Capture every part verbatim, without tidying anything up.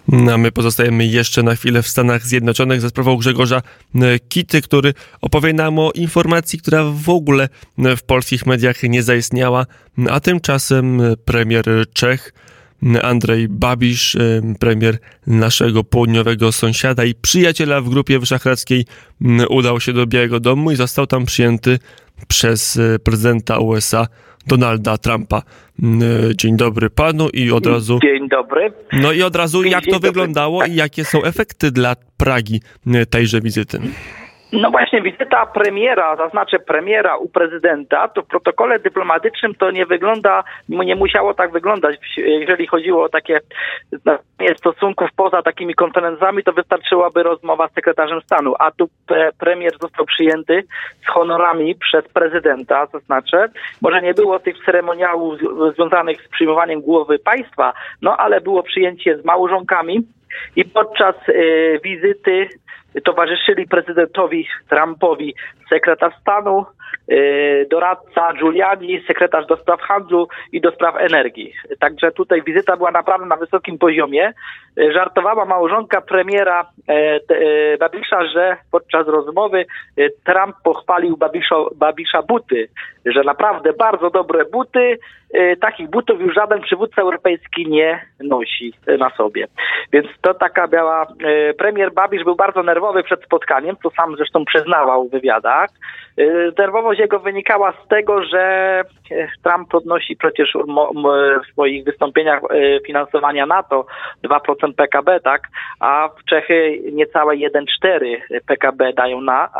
A my pozostajemy jeszcze na chwilę w Stanach Zjednoczonych za sprawą Grzegorza Kity, który opowie nam o informacji, która w ogóle w polskich mediach nie zaistniała, a tymczasem premier Czech Andrej Babiš, premier naszego południowego sąsiada i przyjaciela w Grupie Wyszehradzkiej, udał się do Białego Domu i został tam przyjęty przez prezydenta U S A Donalda Trumpa. Dzień dobry panu i od razu... Dzień dobry. No i od razu jak to wyglądało i jakie są efekty dla Pragi tejże wizyty? No właśnie, wizyta premiera, zaznaczę premiera u prezydenta, to w protokole dyplomatycznym to nie wygląda, nie musiało tak wyglądać. Jeżeli chodziło o takie stosunków poza takimi konferencjami, to wystarczyłaby rozmowa z sekretarzem stanu, a tu premier został przyjęty z honorami przez prezydenta, zaznaczę. Może nie było tych ceremoniałów związanych z przyjmowaniem głowy państwa, no ale było przyjęcie z małżonkami i podczas y, wizyty towarzyszyli prezydentowi Trumpowi sekretarz stanu, yy, doradca Giuliani, sekretarz do spraw handlu i do spraw energii. Także tutaj wizyta była naprawdę na wysokim poziomie. Yy, żartowała małżonka premiera yy, Babisza, że podczas rozmowy yy, Trump pochwalił Babiszo, Babisza buty, że naprawdę bardzo dobre buty. Yy, takich butów już żaden przywódca europejski nie nosi na sobie. Więc to taka była... Yy, premier Babiš był bardzo nerwowy przed spotkaniem, co sam zresztą przyznawał w wywiadach. Nerwowość jego wynikała z tego, że Trump podnosi przecież w swoich wystąpieniach finansowania NATO dwa procent P K B, tak? A w Czechy niecałe jeden przecinek cztery P K B dają na,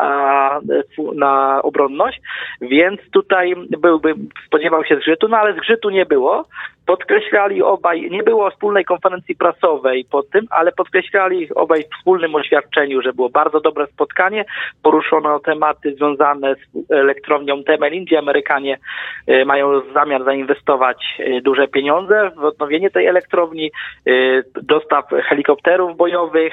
na obronność, więc tutaj byłby, spodziewał się zgrzytu, no ale zgrzytu nie było. Podkreślali obaj, nie było wspólnej konferencji prasowej po tym, ale podkreślali obaj w wspólnym oświadczeniu, że było bardzo dobre spotkanie. Poruszono tematy związane z elektrownią Temelin, gdzie Amerykanie mają zamiar zainwestować duże pieniądze w odnowienie tej elektrowni, dostaw helikopterów bojowych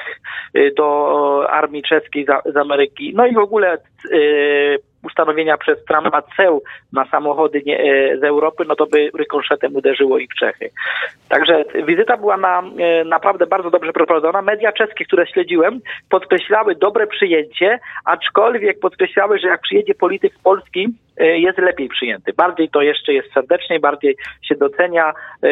do armii czeskiej z Ameryki, no i w ogóle ustanowienia przez Trumpa ceł na samochody nie, z Europy, no to by rykoszetem uderzyło ich w Czechy. Także wizyta była na, naprawdę bardzo dobrze przeprowadzona. Media czeskie, które śledziłem, podkreślały dobre przyjęcie, aczkolwiek podkreślały, że jak przyjedzie polityk z Polski, jest lepiej przyjęty. Bardziej to jeszcze jest serdecznie, bardziej się docenia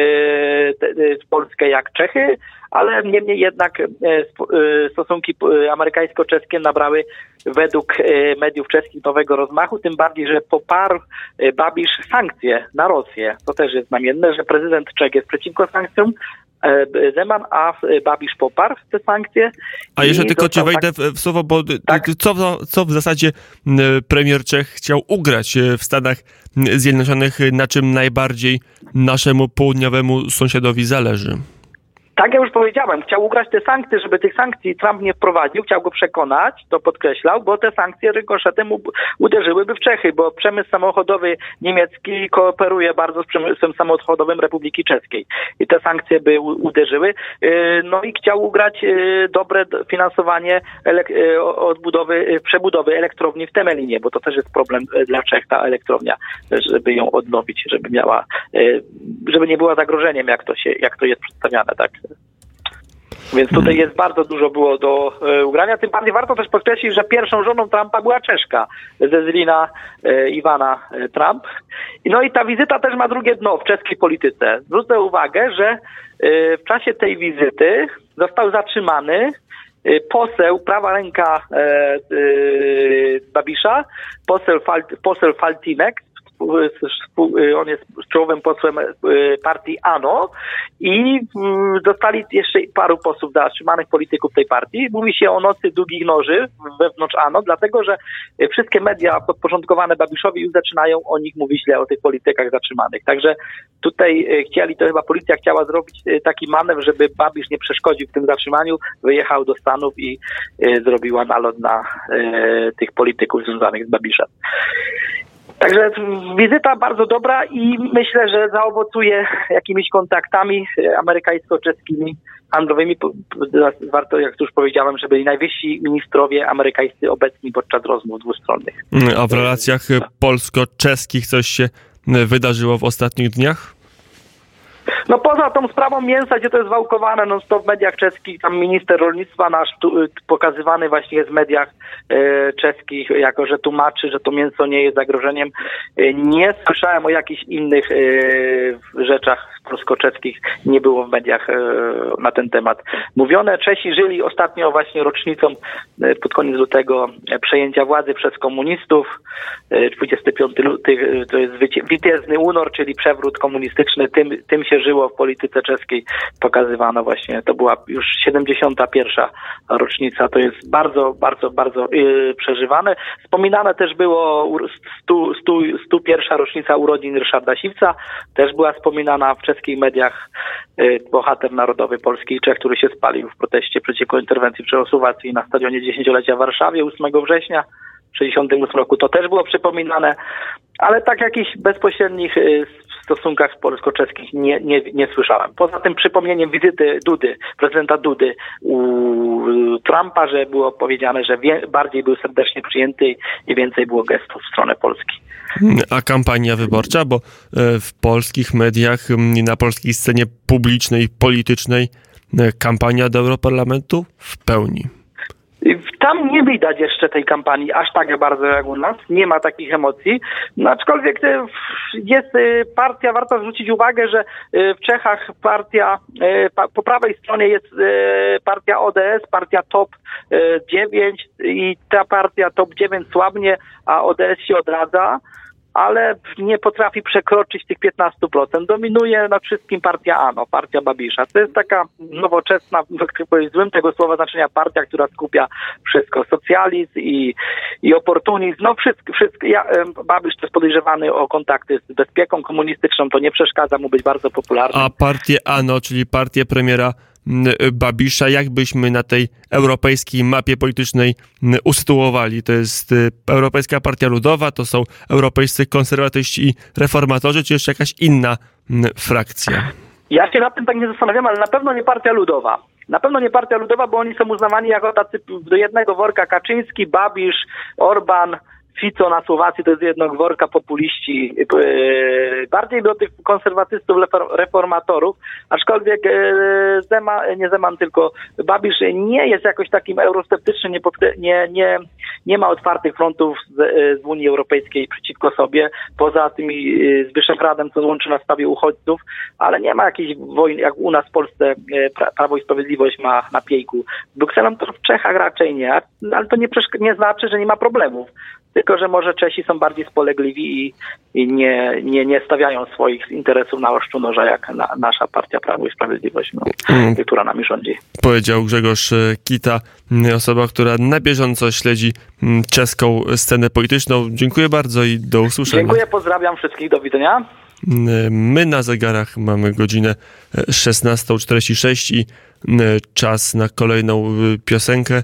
Polskę jak Czechy, ale niemniej jednak stosunki amerykańsko-czeskie nabrały według mediów czeskich nowego rozmachu, tym bardziej, że poparł Babiš sankcje na Rosję. To też jest znamienne, że prezydent Czech jest przeciwko sankcjom, Zeman, a Babiš poparł te sankcje. A jeszcze tylko cię wejdę w, w słowo, bo tak? co, co w zasadzie premier Czech chciał ugrać w Stanach Zjednoczonych, na czym najbardziej naszemu południowemu sąsiadowi zależy? Tak jak już powiedziałem, chciał ugrać te sankcje, żeby tych sankcji Trump nie wprowadził, chciał go przekonać, to podkreślał, bo te sankcje rykoszetem uderzyłyby w Czechy, bo przemysł samochodowy niemiecki kooperuje bardzo z przemysłem samochodowym Republiki Czeskiej i te sankcje by uderzyły. No i chciał ugrać dobre finansowanie odbudowy, przebudowy elektrowni w Temelinie, bo to też jest problem dla Czech, ta elektrownia, żeby ją odnowić, żeby miała, żeby nie była zagrożeniem, jak to się, jak to jest przedstawiane, tak. Więc tutaj jest bardzo dużo było do e, ugrania. Tym bardziej warto też podkreślić, że pierwszą żoną Trumpa była Czeszka, Zezlina e, Iwana e, Trump. No i ta wizyta też ma drugie dno w czeskiej polityce. Zwrócę uwagę, że e, w czasie tej wizyty został zatrzymany e, poseł, prawa ręka e, e, Babisza, poseł, Fal, poseł Faltinek. On jest czołowym posłem partii ANO i dostali jeszcze paru posłów zatrzymanych polityków tej partii. Mówi się o nocy długich noży wewnątrz ANO, dlatego że wszystkie media podporządkowane Babiszowi już zaczynają o nich mówić źle, o tych politykach zatrzymanych. Także tutaj chcieli, to chyba policja chciała zrobić taki manewr, żeby Babiš nie przeszkodził w tym zatrzymaniu, wyjechał do Stanów i zrobiła nalot na tych polityków związanych z Babišem. Także wizyta bardzo dobra i myślę, że zaowocuje jakimiś kontaktami amerykańsko-czeskimi, handlowymi. Warto, jak już powiedziałem, że byli najwyżsi ministrowie amerykańscy obecni podczas rozmów dwustronnych. A w relacjach polsko-czeskich coś się wydarzyło w ostatnich dniach? No poza tą sprawą mięsa, gdzie to jest wałkowane no to w mediach czeskich, tam minister rolnictwa nasz tu, pokazywany właśnie jest w mediach e, czeskich, jako że tłumaczy, że to mięso nie jest zagrożeniem. E, nie słyszałem o jakichś innych e, rzeczach polsko-czeskich, nie było w mediach e, na ten temat mówione. Czesi żyli ostatnio właśnie rocznicą e, pod koniec lutego e, przejęcia władzy przez komunistów. E, dwudziestego piątego lutego to jest Witezny Unor, czyli przewrót komunistyczny. Tym, tym się żyło w polityce czeskiej. Pokazywano właśnie, to była już siedemdziesiąta pierwsza rocznica. To jest bardzo, bardzo, bardzo yy, przeżywane. Wspominane też było stu, stu, stu pierwsza rocznica urodzin Ryszarda Siwca. Też była wspominana w czeskich mediach yy, bohater narodowy Polski i Czech, który się spalił w proteście przeciwko interwencji w Czechosłowacji na stadionie dziesięciolecia w Warszawie ósmego września tysiąc dziewięćset sześćdziesiątego ósmego roku. To też było przypominane, ale tak jakichś bezpośrednich yy, stosunkach polsko-czeskich nie, nie, nie słyszałem. Poza tym przypomnieniem wizyty Dudy, prezydenta Dudy u Trumpa, że było powiedziane, że wie, bardziej był serdecznie przyjęty i więcej było gestów w stronę Polski. A kampania wyborcza, bo w polskich mediach, na polskiej scenie publicznej, politycznej kampania do Europarlamentu w pełni. Tam nie widać jeszcze tej kampanii aż tak bardzo jak u nas. Nie ma takich emocji. No, aczkolwiek jest partia, warto zwrócić uwagę, że w Czechach partia, po prawej stronie jest partia O D S, partia top dziewięć i ta partia top dziewięć słabnie, a O D S się odradza, ale nie potrafi przekroczyć tych piętnaście procent. Dominuje nad wszystkim partia ANO, partia Babisza. To jest taka nowoczesna, w złym tego słowa znaczenia, partia, która skupia wszystko. Socjalizm i, i oportunizm. No wszystko, wszystko. Ja, Babisz to jest podejrzewany o kontakty z bezpieką komunistyczną, to nie przeszkadza mu być bardzo popularnym. A partię ANO, czyli partię premiera Babisza, jak byśmy na tej europejskiej mapie politycznej usytuowali? To jest Europejska Partia Ludowa, to są europejscy konserwatyści i reformatorzy, czy jeszcze jakaś inna frakcja? Ja się nad tym tak nie zastanawiam, ale na pewno nie Partia Ludowa. Na pewno nie Partia Ludowa, bo oni są uznawani jako tacy do jednego worka Kaczyński, Babisz, Orban, Fico na Słowacji to jest jednak worka populiści, bardziej do tych konserwatystów, reformatorów, aczkolwiek Zeman, nie Zeman, tylko Babisz nie jest jakoś takim eurosceptyczny, nie, nie, nie, nie ma otwartych frontów z, z Unii Europejskiej przeciwko sobie, poza tymi z Wyszehradem, co łączy na stawie uchodźców, ale nie ma jakiejś wojny, jak u nas w Polsce Prawo i Sprawiedliwość ma na piejku. Z Brukselą to w Czechach raczej nie, ale to nie, nie znaczy, że nie ma problemów. Tylko że może Czesi są bardziej spolegliwi i, i nie, nie, nie stawiają swoich interesów na ostrzu noża, jak na, nasza partia Prawo i Sprawiedliwość, no, hmm. która nami rządzi. Powiedział Grzegorz Kita, osoba, która na bieżąco śledzi czeską scenę polityczną. Dziękuję bardzo i do usłyszenia. Dziękuję, pozdrawiam wszystkich, do widzenia. My na zegarach mamy godzinę szesnasta czterdzieści sześć i czas na kolejną piosenkę.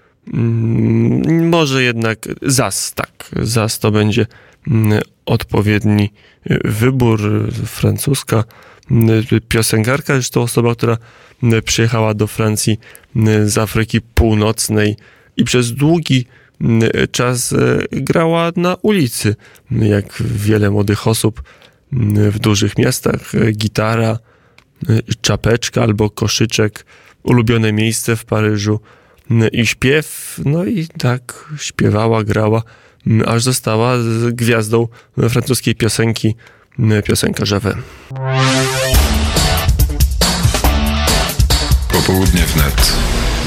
Może jednak Zas, tak, Zas to będzie odpowiedni wybór. Francuska piosenkarka, jest to osoba, która przyjechała do Francji z Afryki Północnej i przez długi czas grała na ulicy, jak wiele młodych osób w dużych miastach. Gitara, czapeczka albo koszyczek, ulubione miejsce w Paryżu i śpiew, no i tak śpiewała, grała, aż została gwiazdą francuskiej piosenki, piosenkarza Javet. Popołudnie wnet.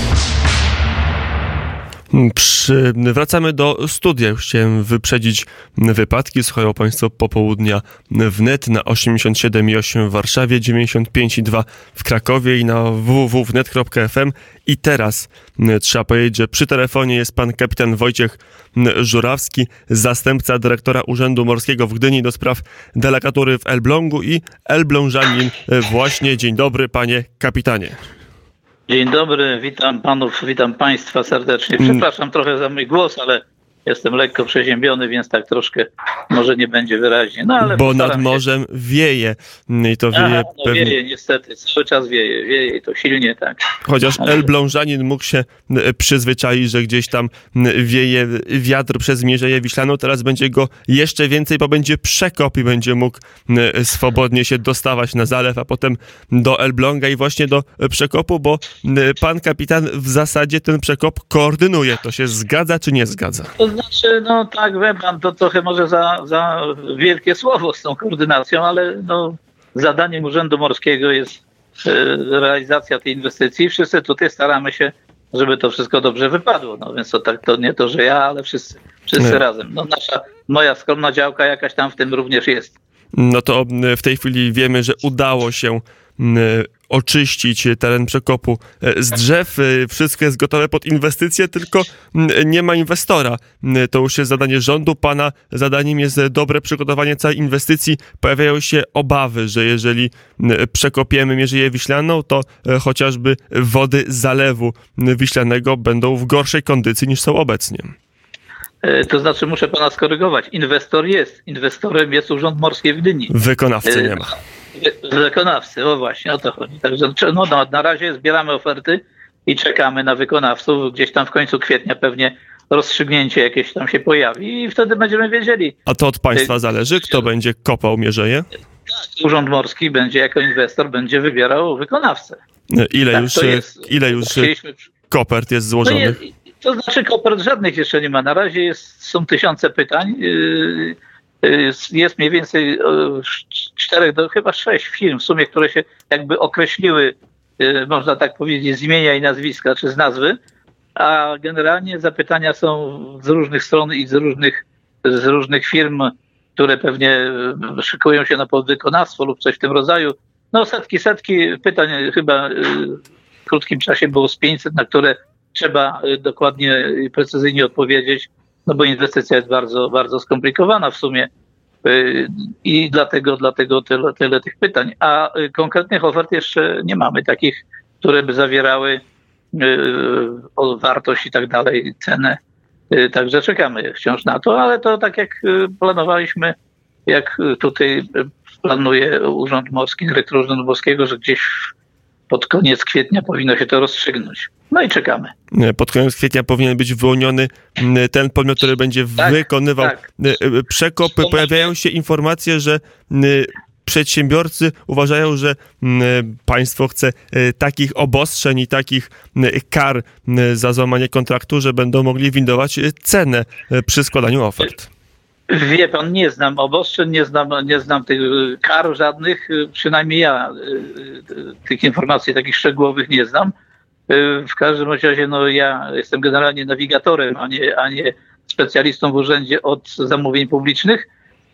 Przy, wracamy do studia. Już chciałem wyprzedzić wypadki. Słuchają Państwo Popołudnia wnet na osiemdziesiąt siedem i osiem w Warszawie, dziewięćdziesiąt pięć i dwa w Krakowie i na w w w kropka wnet kropka f m. I teraz trzeba powiedzieć, że przy telefonie jest pan kapitan Wojciech Żurawski, zastępca dyrektora Urzędu Morskiego w Gdyni do spraw delegatury w Elblągu i elblążanin właśnie. Dzień dobry, panie kapitanie. Dzień dobry, witam panów, witam państwa serdecznie. Przepraszam trochę za mój głos, ale Jestem lekko przeziębiony, więc tak troszkę może nie będzie wyraźnie. No, ale bo nad morzem się. wieje i to wieje Aha, no pewnie... wieje niestety, cały czas wieje, wieje i to silnie, tak. Chociaż elblążanin mógł się przyzwyczaić, że gdzieś tam wieje wiatr przez Mierzeję Wiślaną, teraz będzie go jeszcze więcej, bo będzie przekop i będzie mógł swobodnie się dostawać na zalew, a potem do Elbląga i właśnie do przekopu, bo pan kapitan w zasadzie ten przekop koordynuje. To się zgadza czy nie zgadza? To znaczy, no tak, wie pan, to trochę może za, za wielkie słowo z tą koordynacją, ale no, zadaniem Urzędu Morskiego jest e, realizacja tej inwestycji. Wszyscy tutaj staramy się, żeby to wszystko dobrze wypadło. No więc to tak, to nie to, że ja, ale wszyscy, wszyscy nie. razem. No nasza, moja skromna działka jakaś tam w tym również jest. No to w tej chwili wiemy, że udało się oczyścić teren przekopu z drzew. Wszystko jest gotowe pod inwestycje, tylko nie ma inwestora. To już jest zadanie rządu. Pana zadaniem jest dobre przygotowanie całej inwestycji. Pojawiają się obawy, że jeżeli przekopiemy Mierzeję Wiślaną, to chociażby wody zalewu wiślanego będą w gorszej kondycji niż są obecnie. To znaczy muszę pana skorygować. Inwestor jest. Inwestorem jest Urząd Morski w Gdyni. Wykonawcy nie ma. Wykonawcy, o właśnie, o to chodzi. Także no, no, na razie zbieramy oferty i czekamy na wykonawców. Gdzieś tam w końcu kwietnia pewnie rozstrzygnięcie jakieś tam się pojawi i wtedy będziemy wiedzieli. A to od państwa zależy, kto będzie kopał Mierzeję? Tak, Urząd Morski będzie jako inwestor będzie wybierał wykonawcę. Ile tak, już, jest, ile już Chcieliśmy... kopert jest złożonych? No to znaczy kopert żadnych jeszcze nie ma. Na razie jest, są tysiące pytań. Jest mniej więcej czterech, do chyba sześć firm w sumie, które się jakby określiły, można tak powiedzieć, z imienia i nazwiska, czy z nazwy, a generalnie zapytania są z różnych stron i z różnych, z różnych firm, które pewnie szykują się na podwykonawstwo lub coś w tym rodzaju. No setki, setki pytań chyba w krótkim czasie było z pięćset, na które trzeba dokładnie i precyzyjnie odpowiedzieć, no bo inwestycja jest bardzo, bardzo skomplikowana w sumie i dlatego, dlatego tyle, tyle tych pytań. A konkretnych ofert jeszcze nie mamy, takich, które by zawierały o wartość i tak dalej, cenę. Także czekamy wciąż na to, ale to tak jak planowaliśmy, jak tutaj planuje Urząd Morski, dyrektor Urzędu Morskiego, że gdzieś pod koniec kwietnia powinno się to rozstrzygnąć. No i czekamy. Pod koniec kwietnia powinien być wyłoniony ten podmiot, który będzie tak, wykonywał tak. przekop. Pojawiają się informacje, że przedsiębiorcy uważają, że państwo chce takich obostrzeń i takich kar za złamanie kontraktu, że będą mogli windować cenę przy składaniu ofert. Wie pan, nie znam obostrzeń, nie znam, nie znam tych kar żadnych, przynajmniej ja tych informacji takich szczegółowych nie znam. W każdym razie no, ja jestem generalnie nawigatorem, a nie, a nie specjalistą w urzędzie od zamówień publicznych,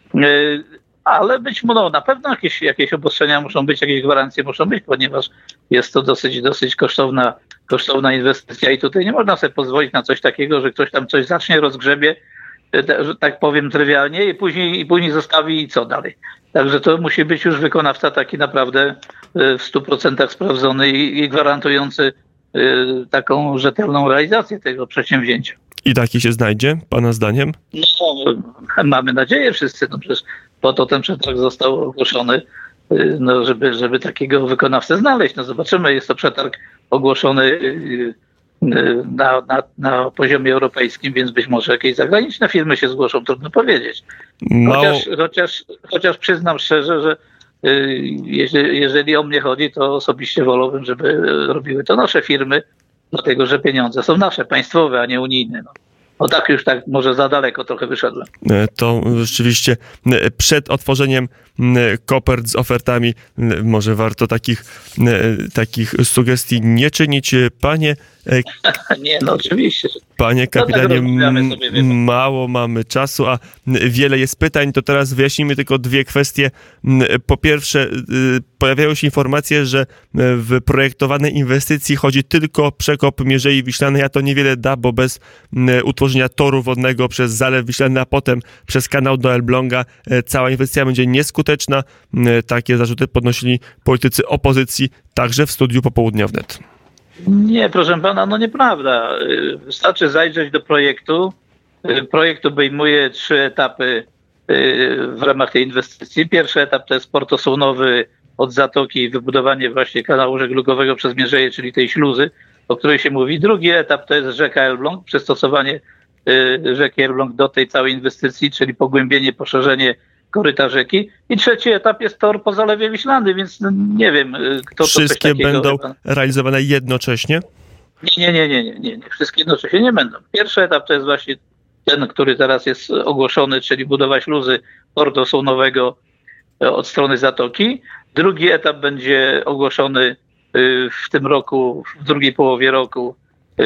ale być może no, na pewno jakieś, jakieś obostrzenia muszą być, jakieś gwarancje muszą być, ponieważ jest to dosyć, dosyć kosztowna, kosztowna inwestycja i tutaj nie można sobie pozwolić na coś takiego, że ktoś tam coś zacznie, rozgrzebie, że tak powiem trywialnie i później, i później zostawi i co dalej. Także to musi być już wykonawca taki naprawdę w stu procentach sprawdzony i, i gwarantujący taką rzetelną realizację tego przedsięwzięcia. I taki się znajdzie, pana zdaniem? No, mamy nadzieję wszyscy, no przecież po to ten przetarg został ogłoszony, no, żeby, żeby takiego wykonawcę znaleźć. No zobaczymy, jest to przetarg ogłoszony Na, na, na poziomie europejskim, więc być może jakieś zagraniczne firmy się zgłoszą, trudno powiedzieć. Chociaż, no. chociaż, chociaż przyznam szczerze, że y, jeżeli, jeżeli o mnie chodzi, to osobiście wolałbym, żeby robiły to nasze firmy, dlatego że pieniądze są nasze, państwowe, a nie unijne. No. No tak już tak może za daleko trochę wyszedłem. To rzeczywiście przed otworzeniem kopert z ofertami może warto takich, takich sugestii nie czynić. Panie nie, no oczywiście. Panie kapitanie, no tak mało mamy czasu, a wiele jest pytań, to teraz wyjaśnimy tylko dwie kwestie. Po pierwsze, pojawiają się informacje, że w projektowanej inwestycji chodzi tylko o przekop Mierzei Wiślanej, a to niewiele da, bo bez utworzenia toru wodnego przez Zalew Wiślany, a potem przez kanał do Elbląga cała inwestycja będzie nieskuteczna. Takie zarzuty podnosili politycy opozycji, także w studiu Popołudnia wnet. Nie, proszę pana, no nieprawda. Wystarczy zajrzeć do projektu Projekt obejmuje trzy etapy w ramach tej inwestycji. Pierwszy etap to jest port osonowy od Zatoki i wybudowanie właśnie kanału żeglugowego przez Mierzeję, czyli tej śluzy, o której się mówi. Drugi etap to jest rzeka Elbląg, przystosowanie rzeki Elbląg do tej całej inwestycji, czyli pogłębienie, poszerzenie koryta rzeki. I trzeci etap jest tor po Zalewie Wiślanym, więc no nie wiem, kto to Wszystkie coś takiego będą chyba realizowane jednocześnie? Nie, nie, nie, nie, nie, nie. Wszystkie jednocześnie nie będą. Pierwszy etap to jest właśnie ten, który teraz jest ogłoszony, czyli budowa śluzy portu osłonowego od strony Zatoki. Drugi etap będzie ogłoszony w tym roku, w drugiej połowie roku,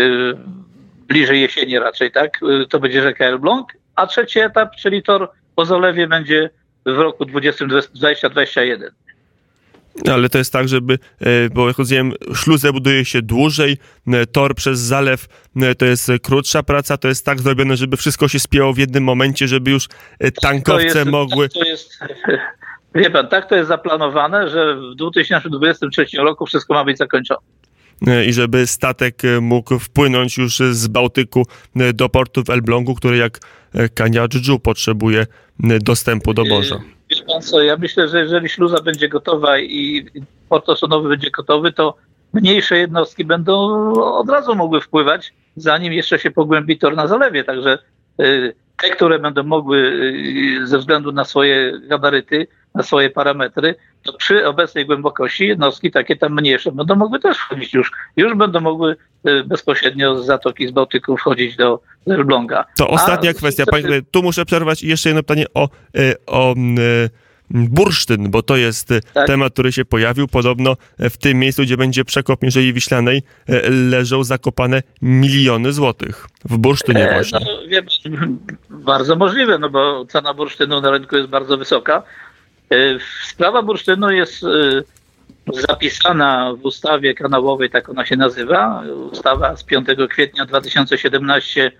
bliżej jesieni raczej, tak? To będzie rzeka Elbląg. A trzeci etap, czyli tor po Zalewie, będzie w roku dwudziestym dwudziestym jeden. Ale to jest tak, żeby, bo jak rozumiem, śluzę buduje się dłużej, tor przez zalew to jest krótsza praca, to jest tak zrobione, żeby wszystko się spięło w jednym momencie, żeby już tankowce to jest, mogły... Tak to jest, wie pan, tak to jest zaplanowane, że w dwa tysiące dwudziestym trzecim roku wszystko ma być zakończone. I żeby statek mógł wpłynąć już z Bałtyku do portu w Elblągu, który jak Kaniadżu potrzebuje dostępu do morza. Wiesz pan co, ja myślę, że jeżeli śluza będzie gotowa i port osonowy będzie gotowy, to mniejsze jednostki będą od razu mogły wpływać, zanim jeszcze się pogłębi tor na zalewie. Także te, które będą mogły ze względu na swoje gabaryty, na swoje parametry, to przy obecnej głębokości jednostki takie tam mniejsze będą mogły też wchodzić już. Już będą mogły bezpośrednio z Zatoki, z Bałtyku wchodzić do Elbląga. To ostatnia A, kwestia. Panie, tu muszę przerwać i jeszcze jedno pytanie o, o, o bursztyn, bo to jest tak. temat, który się pojawił. Podobno w tym miejscu, gdzie będzie przekop Mierzei Wiślanej, leżą zakopane miliony złotych. W bursztynie właśnie. No, wiem, bardzo możliwe, no bo cena bursztynu na rynku jest bardzo wysoka. Sprawa bursztynu jest zapisana w ustawie kanałowej, tak ona się nazywa. Ustawa z piątego kwietnia dwa tysiące siedemnastego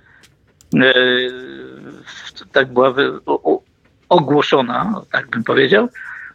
tak była ogłoszona, tak bym powiedział.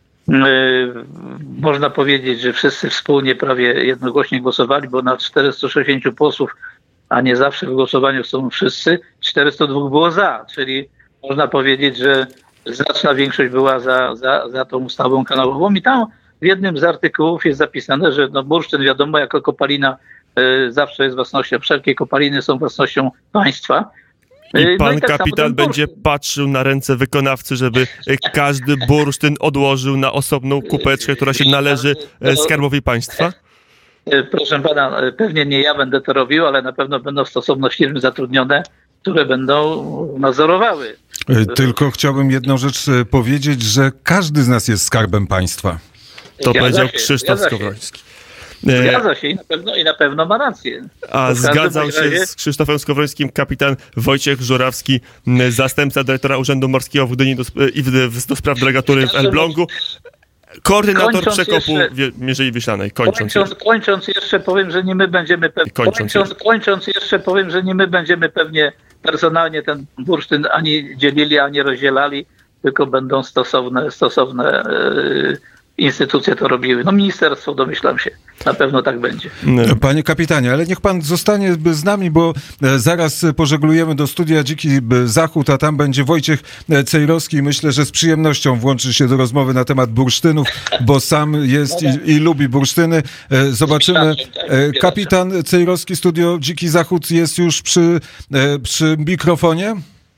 Można powiedzieć, że wszyscy wspólnie prawie jednogłośnie głosowali, bo na czterystu sześćdziesięciu posłów, a nie zawsze w głosowaniu są wszyscy, czterysta dwa było za, czyli można powiedzieć, że znaczna większość była za, za, za tą ustawą kanałową i tam w jednym z artykułów jest zapisane, że no bursztyn wiadomo jako kopalina y, zawsze jest własnością, wszelkie kopaliny są własnością państwa. I pan no i tak kapitan będzie patrzył na ręce wykonawcy, żeby każdy bursztyn odłożył na osobną kupeczkę, która się należy Skarbowi Państwa? Proszę pana, pewnie nie ja będę to robił, ale na pewno będą stosowne firmy zatrudnione, które będą nadzorowały. Tylko chciałbym jedną rzecz powiedzieć, że każdy z nas jest skarbem państwa. To zgadza powiedział się, Krzysztof Skowroński. Zgadza się i na pewno, i na pewno ma rację. A zgadzał się razie... z Krzysztofem Skowrońskim kapitan Wojciech Żurawski, zastępca dyrektora Urzędu Morskiego w Gdyni do, i do spraw delegatury w Elblągu. Koordynator kończąc przekopu jeszcze, Mierzei Wiślanej. Kończąc, kończąc, kończąc jeszcze powiem, że nie my będziemy pewnie. Kończąc, kończąc, kończąc jeszcze powiem, że nie my będziemy pewnie personalnie ten bursztyn ani dzielili, ani rozdzielali, tylko będą stosowne, stosowne yy, instytucje to robiły. No ministerstwo, domyślam się. Na pewno tak będzie. Panie kapitanie, ale niech pan zostanie z nami, bo zaraz pożeglujemy do studia Dziki Zachód, a tam będzie Wojciech Cejrowski. Myślę, że z przyjemnością włączy się do rozmowy na temat bursztynów, bo sam jest i, i lubi bursztyny. Zobaczymy. Kapitan Cejrowski, studio Dziki Zachód jest już przy, przy mikrofonie?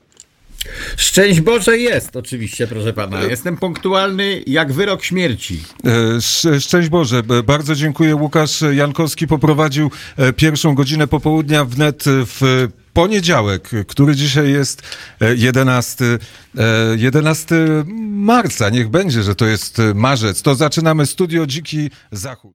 Szczęść Boże jest, oczywiście, proszę pana. Jestem punktualny jak wyrok śmierci. Szczęść Boże. Bardzo dziękuję. Łukasz Jankowski poprowadził pierwszą godzinę popołudnia wnet w poniedziałek, który dzisiaj jest jedenastego marca. Niech będzie, że to jest marzec. To zaczynamy studio Dziki Zachód.